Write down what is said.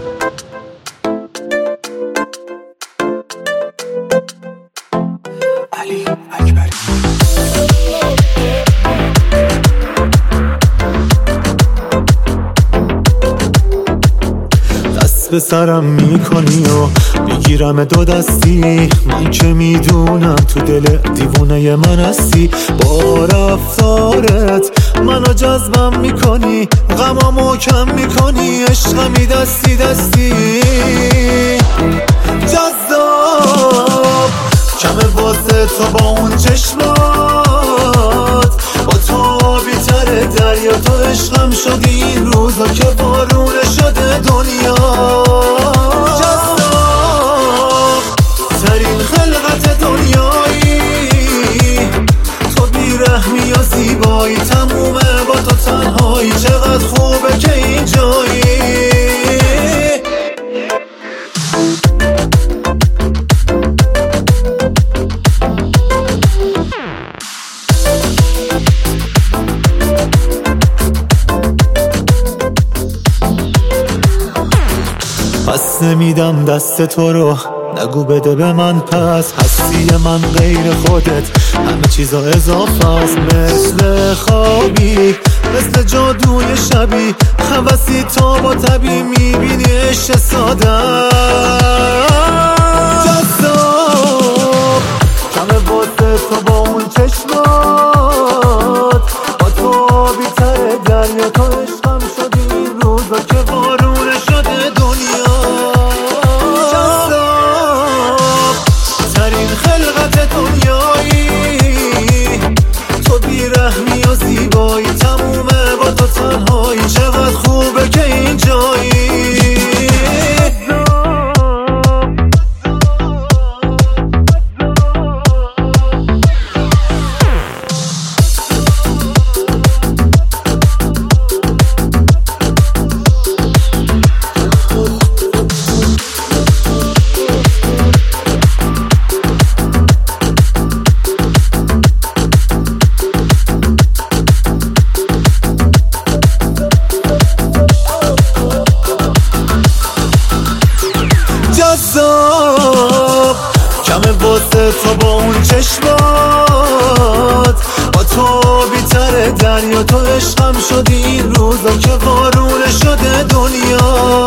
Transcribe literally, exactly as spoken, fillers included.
علی اکبری. دست به سرم میکنی و میگیرم دو دستی، من که میدونم تو دل دیوونه من هستی. با رفتارت منو جذبم میکنی، غمامو کم میکنی، عشقمی دستی دستی. جذاب کمه واسه تو با اون چشمات، با تو بیتر دریا، تو عشقم شدی این روزا که بارونه شده دنیا. جذاب ترین خلقت دنیایی، تو بیرحمی یا زیبایی، تمومه با تو تنهایی، چقدر خوبه که اینجایی. پس نمیدم دست تو رو، نگو بده به من پس. هستی من غیر خودت، همه چیزا اضافه است. مثل خوابی، مثل جادوی شبی، خواسی تا با تبی، میبینی عشق ساده. جذاب کمه واسه تو با اون چشمات، با تو بیتر دریا، تو عشقم شدی این روزا که بارونه شده دنیا. جذاب ترین خلقت دنیایی، تو بیرحمی یا زیبایی، تمومه با تو تنهایی، چقدر خوبه که اینجایی. جذاب کمه واسه تو با اون چشمات، با تو بیتر دریا، تو عشقم شدی این روزا که بارونه شده دنیا.